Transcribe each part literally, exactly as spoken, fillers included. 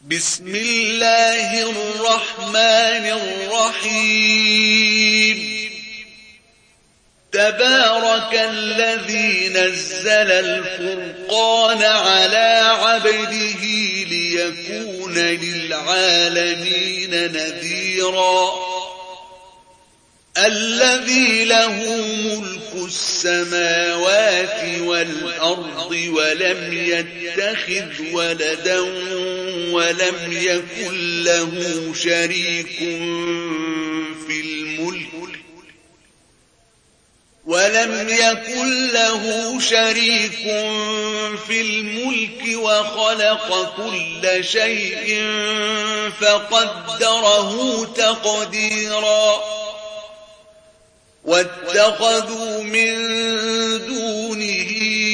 بسم الله الرحمن الرحيم تبارك الذي نزل الفرقان على عبده ليكون للعالمين نذيرا الذي له ملك السماوات والأرض ولم يتخذ ولدا ولم يكن له شريك في الملك ولم يكن له شريك في الملك وخلق كل شيء فقدره تقديرا واتخذوا من دونه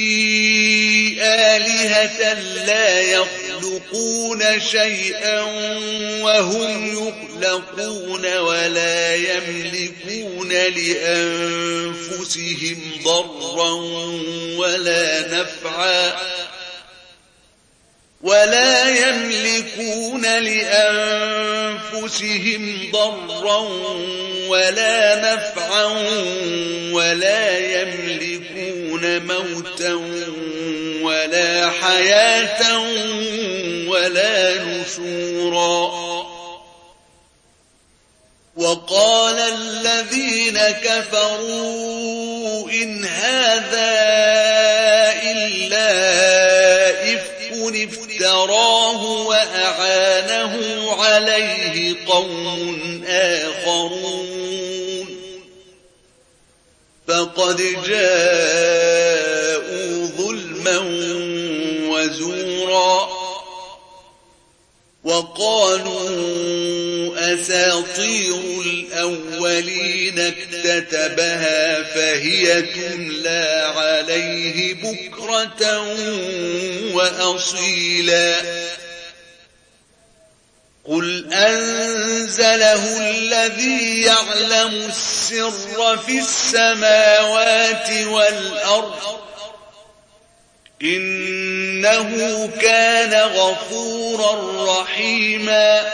آلهة لا يخلقون شيئا وهم يخلقون ولا يملكون لأنفسهم ضرا ولا نفعا ولا يملكون لأنفسهم ضرا ولا نفعا ولا يملكون موتا ولا حياة ولا نشورا وقال الذين كفروا إن هذا إلا إفك افتراه وأعانه عليه قوم آخرون فقد جاءوا ظلما وزورا وقالوا أساطير الأولين اكتتبها فهي تملى عليه بكرة وأصيلا قل أنزله الذي يعلم السر في السماوات والأرض إنه كان غفورا رحيما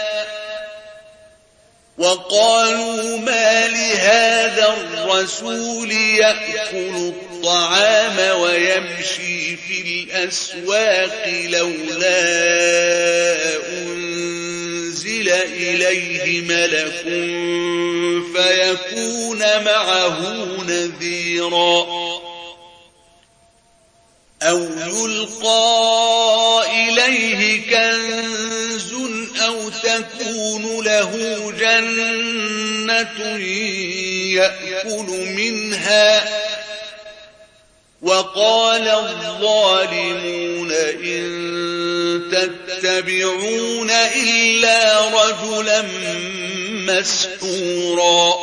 وقالوا ما لهذا الرسول يأكل الطعام ويمشي في الأسواق لولا أنزل إليه ملك فيكون معه نذيرا أو يلقى إليه كنز أو تكون له جنة يأكل منها وقال الظالمون إن تتبعون إلا رجلا مسحورا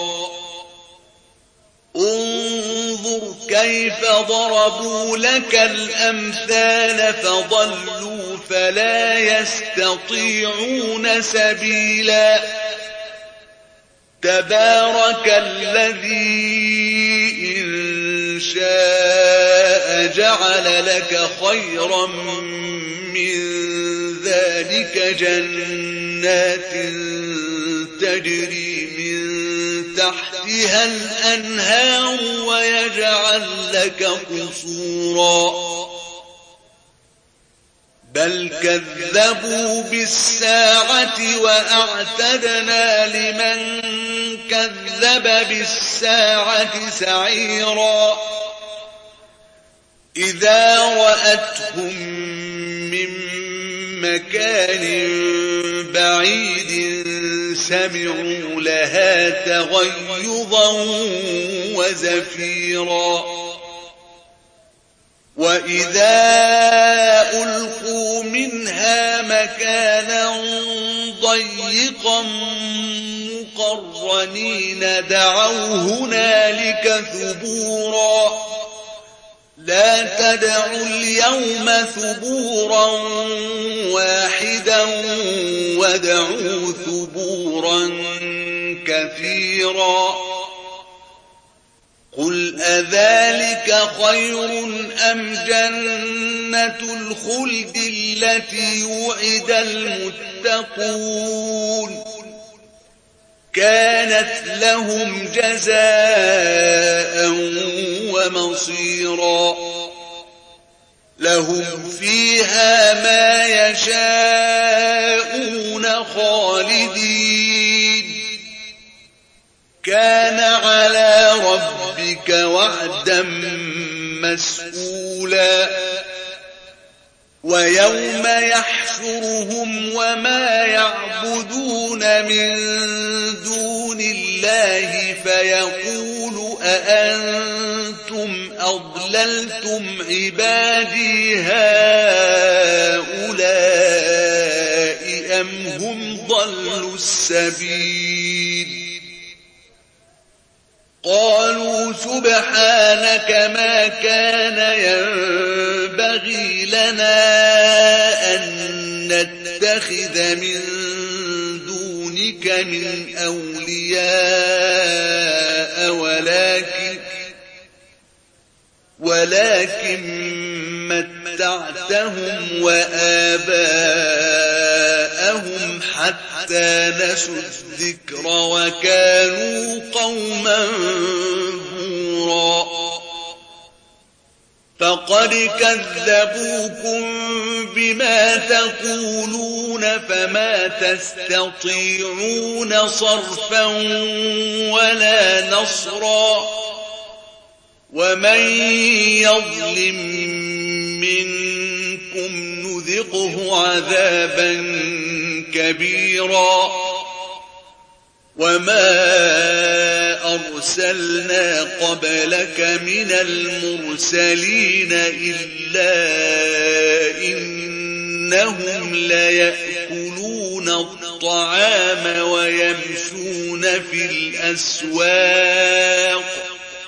انظر كيف ضربوا لك الأمثال فضلوا فلا يستطيعون سبيلا تبارك الذي إن شاء جعل لك خيرا من ذلك جنات تجري من تحتها الأنهار ويجعل لك قصورا بل كذبوا بالساعة وأعتدنا لمن كذب بالساعة سعيرا إذا رأتهم من مكان بعيد سمعوا لها تغيظا وزفيرا وإذا ألقوا منها مكانا ضيقا مقرنين دعوا هنالك ثبورا لا تدعوا اليوم ثبورا واحدا وادعوا ثبورا ثبورا كثيرا. قل أذلك خير أم جنة الخلد التي وعد المتقون كانت لهم جزاء ومصيرا لهم فيها ما يشاءون خالدين كان على ربك وعدا مسئولا ويوم يحشرهم وما يعبدون من دون الله فيقول أأنتم أضللتم عبادي هؤلاء أم هم ضلوا السبيل قالوا سبحانك ما كان ينبغي لنا أن نتخذ من دونك من أولياء ولكن ولكن متعتهم وآباءهم حتى نسوا الذكر وكانوا قوما بورا فقد كذبوكم بما تقولون فما تستطيعون صرفا ولا نصرا ومن يظلم منكم نذقه عذابا كبيرا وما أرسلنا قبلك من المرسلين إلا إنهم ليأكلون الطعام ويمشون في الأسواق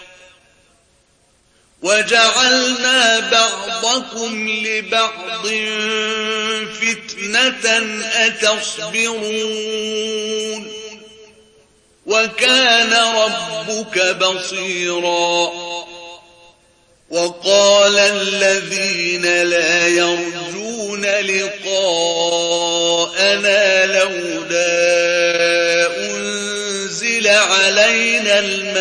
وجعلنا بعضكم لبعض فتنة أتصبرون وكان ربك بصيرا وقال الذين لا يرجون لقاءنا لولا أنزل علينا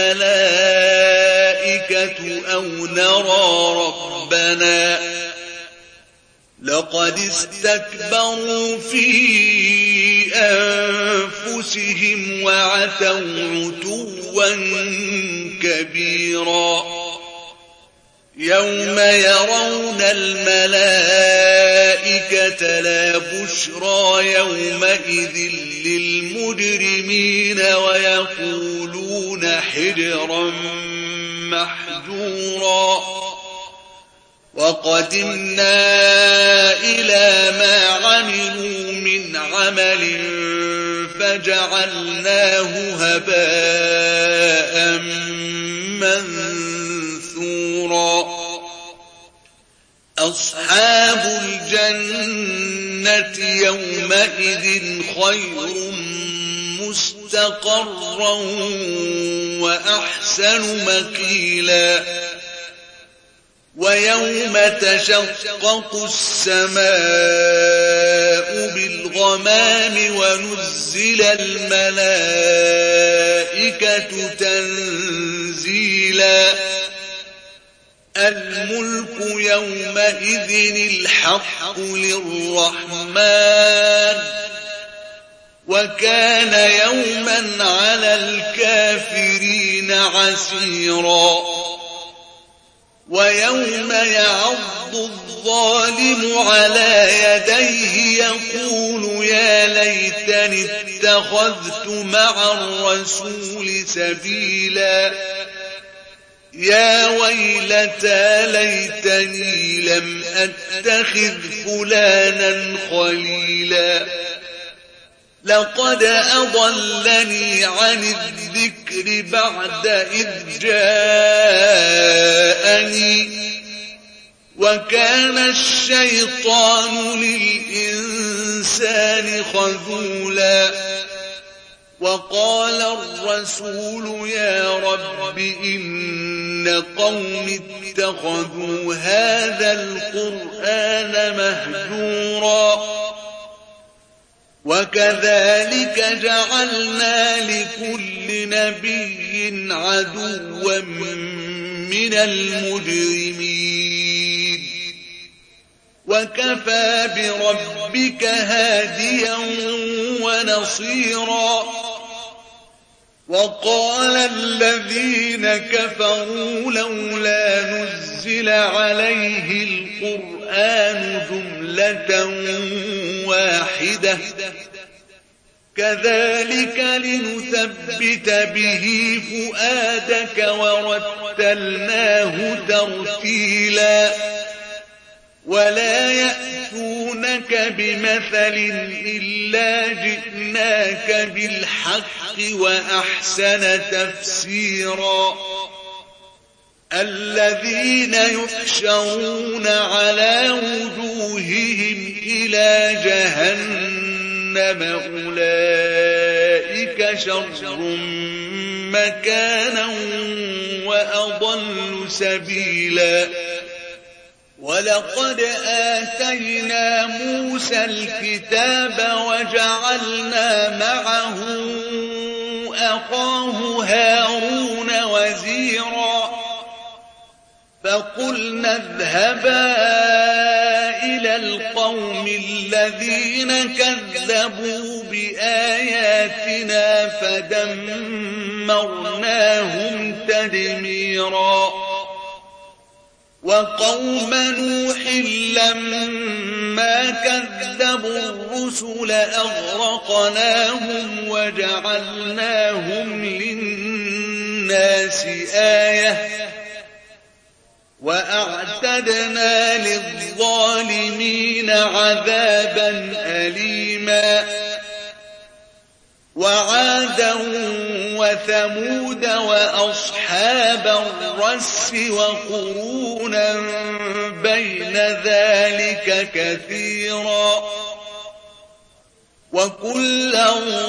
الملائكة أو نرى ربنا لقد استكبروا في أنفسهم وعتوا عتوا كبيرا يوم يرون الملائكة لا بشرى يومئذ للمجرمين ويقولون حجرا محجورا وقدمنا إلى ما عملوا من عمل فجعلناه هباء منثورا أصحاب الجنة يومئذ خير مستقرا وأحسن مقيلا ويوم تشقق السماء بالغمام ونزل الملائكة تنزيلا الملك يومئذ الحق للرحمن وكان يوما على الكافرين عسيرا ويوم يعض الظالم على يديه يقول يا ليتني اتخذت مع الرسول سبيلا يا ويلتى ليتني لم أتخذ فلانا خليلا لقد أضلني عن الذكر بعد إذ جاءني وكان الشيطان للإنسان خذولا وقال الرسول يا رب إن قوم اتخذوا هذا القرآن مهجورا وكذلك جعلنا لكل نبي عدوا من المجرمين وكفى بربك هاديا ونصيرا وقال الذين كفروا لولا نزل عليه القرآن جملة واحدة كذلك لنثبت به فؤادك ورتلناه ترتيلا ولا يأتونك بمثل إلا جئناك بالحق وأحسن تفسيرا الذين يحشرون على وجوههم إلى جهنم أولئك شر مكانا وأضل سبيلا ولقد آتينا موسى الكتاب وجعلنا معه أخاه هارون وزيرا فقلنا اذهبا إلى القوم الذين كذبوا بآياتنا فدمرناهم تدميرا وقوم نوح لما كذبوا الرسل أغرقناهم وجعلناهم للناس آية وأعتدنا للظالمين عذابا أليما وعادا وثمود وأصحاب الرس وقرونا بين ذلك كثيرا وكلا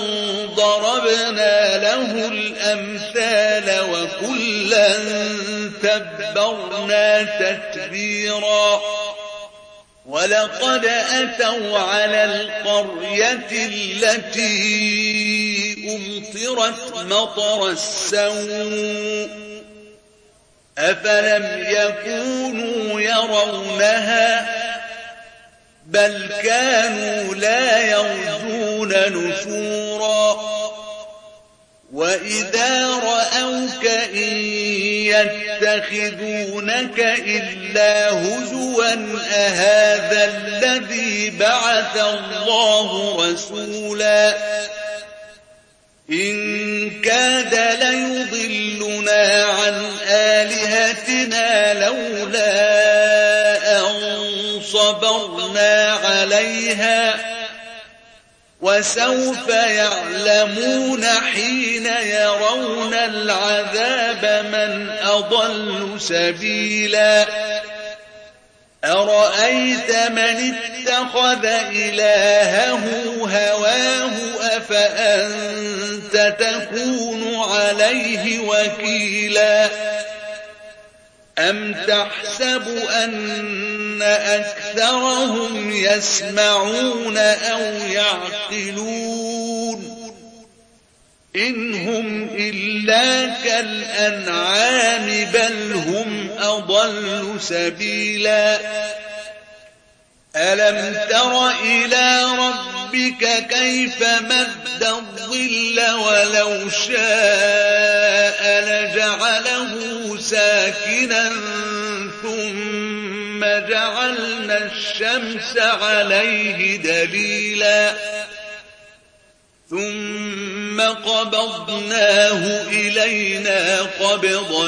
ضربنا له الأمثال وكلا تبرنا تتبيرا ولقد أتوا على القرية التي أمطرت مطر السوء أفلم يكونوا يرونها بل كانوا لا يرجون نشورا وإذا رأوك إن يتخذونك إلا هزوا أهذا الذي بعث الله رسولا إن كاد ليضلنا عن آلهتنا لولا أن صبرنا عليها وسوف يعلمون حين يرون العذاب من أضل سبيلا أرأيت من اتخذ إلهه هواه أفأنت تكون عليه وكيلا أم تحسب أن أكثرهم يسمعون أو يعقلون إن هم إلا كالأنعام بل هم أضل سبيلا ألم تر إلى ربك كيف مد الظل ولو شاء لجعله ساكنا ثم جعلنا الشمس عليه دليلا ثم قبضناه إلينا قبضا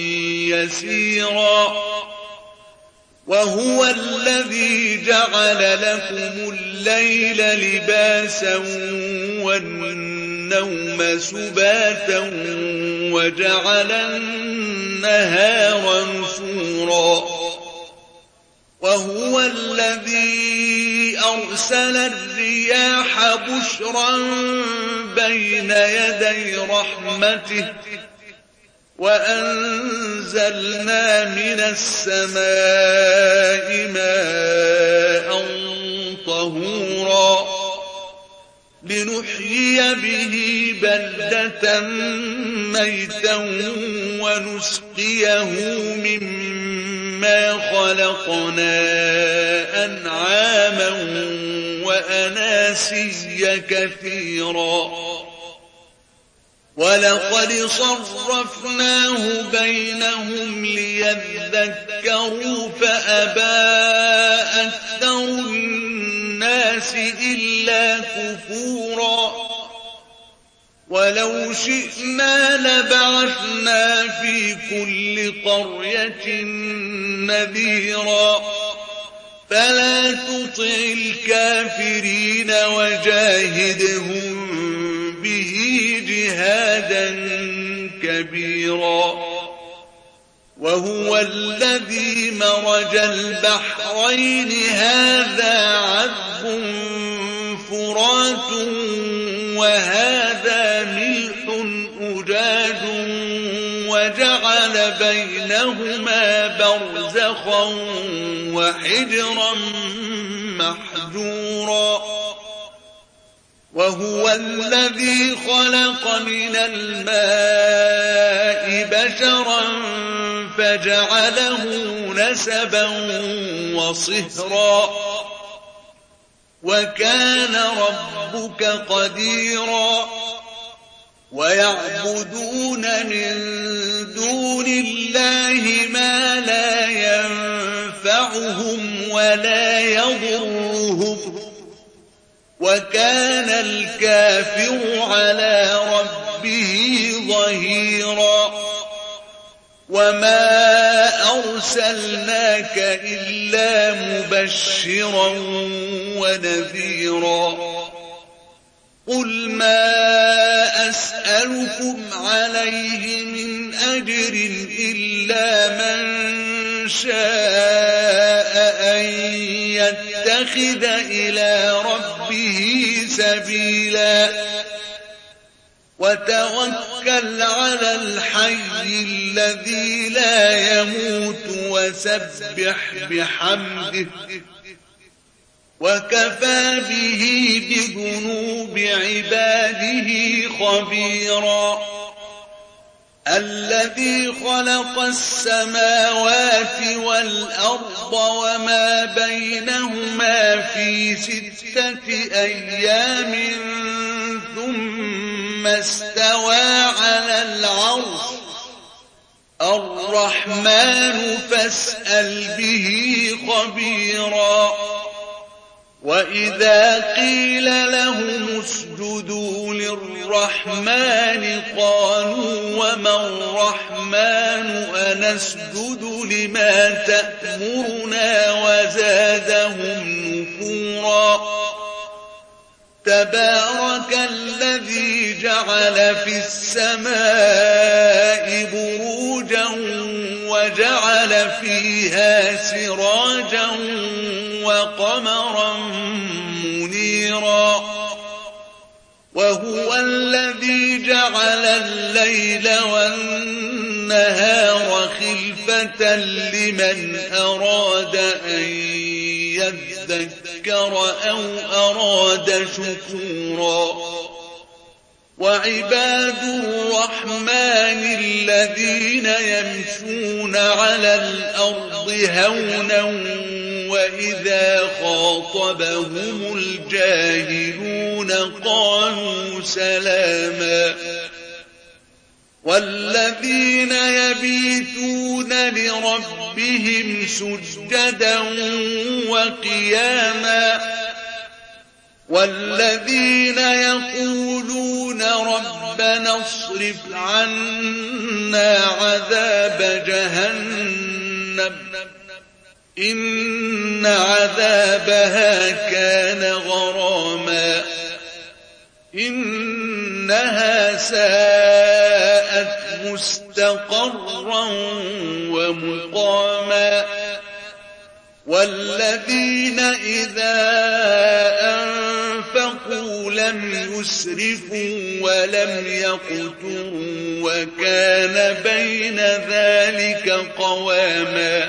يسيرا وهو الذي جعل لكم الليل لباسا والنوم سباتا وجعل النهار نشورا وهو الذي أرسل الرياح بشرا بين يدي رحمته وأنزلنا من السماء ماء طهورا لنحيي به بلدة ميتا ونسقيه مما خلقنا أنعاما وأناسيا كثيرا ولقد صرفناه بينهم ليذكروا فأبى أكثر الناس إلا كفورا ولو شئنا لبعثنا في كل قرية نذيرا فلا تطع الكافرين وجاهدهم به جهادا كبيرا وهو الذي مرج البحرين هذا عذب فرات وهذا ملح أجاج وجعل بينهما برزخا وحجرا محجورا وهو الذي خلق من الماء بشرا فجعله نسبا وصهرا وكان ربك قديرا ويعبدون من دون الله ما لا ينفعهم ولا يضرهم وكان الكافر على ربه ظهيرا وما أرسلناك إلا مبشرا ونذيرا قل ما أسألكم عليه من أجر إلا من شاء أن يتخذ إلى ربه سبيلا وتوكل على الحي الذي لا يموت وسبح بحمده وكفى به بذنوب عباده خبيرا الذي خلق السماوات والأرض وما بينهما في ستة أيام ثم استوى على العرش الرحمن فاسأل به خبيرا وإذا قيل لهم اسجدوا للرحمن قالوا وما الرحمن أنسجد لما تأمرنا وزادهم نفورا تبارك الذي جعل في السماء بروجا وجعل فيها سراجا وقمرا منيرا وهو الذي جعل الليل والنهار خلفة لمن أراد أن يذكر أو أراد شكورا وعباد الرحمن الذين يمشون على الأرض هونا وإذا خاطبهم الجاهلون قالوا سلاما والذين يبيتون لربهم سجدا وقياما والذين يقولون ربنا اصرف عنا عذاب جهنم إن عذابها كان غراما إنها ساءت مستقرا ومقاما والذين إذا أنفقوا لم يسرفوا ولم يقتروا وكان بين ذلك قواما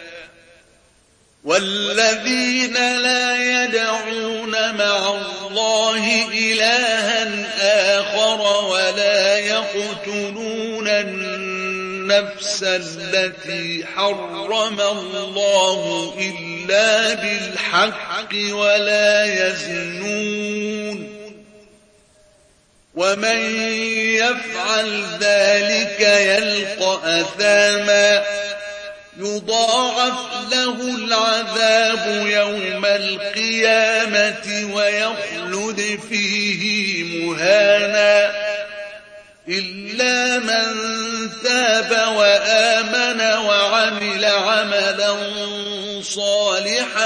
والذين لا يدعون مع الله إلها آخر ولا يقتلون النفس التي حرم الله إلا بالحق ولا يزنون ومن يفعل ذلك يلقى أثاما يضاعف له العذاب يوم القيامة ويخلد فيه مهانا إلا من تاب وآمن وعمل عملا صالحا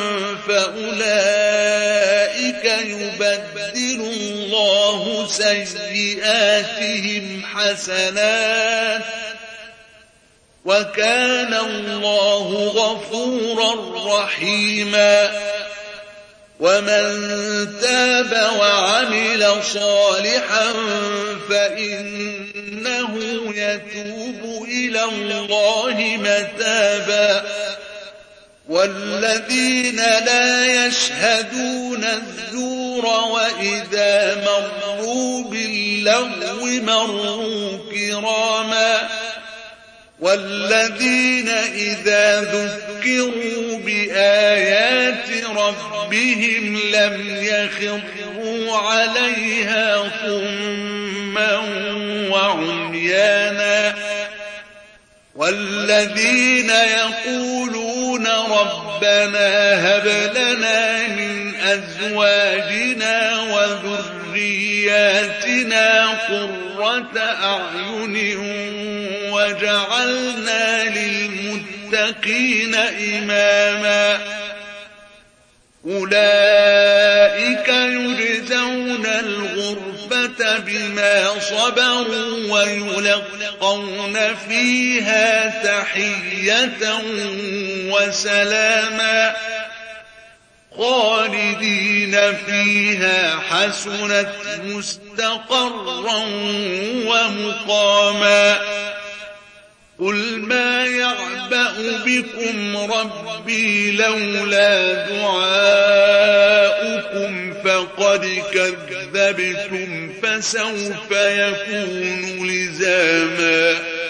فأولئك يبدل الله سيئاتهم حسنات وكان الله غفورا رحيما ومن تاب وعمل صالحا فإنه يتوب إلى الله متابا والذين لا يشهدون الزور وإذا مروا باللغو مروا كراما والذين إذا ذكروا بآيات ربهم لم يخروا عليها صما وعميانا والذين يقولون ربنا هب لنا من أزواجنا وذرياتنا قرة أعين وجعلنا للمتقين إماما أولئك يجزون الغرفة بما صبروا ويلقون فيها تحية وسلاما خالدين فيها حسنت مستقرا ومقاما قل ما يعبأ بكم ربي لولا دعاؤكم فقد كذبتم فسوف يكون لزاما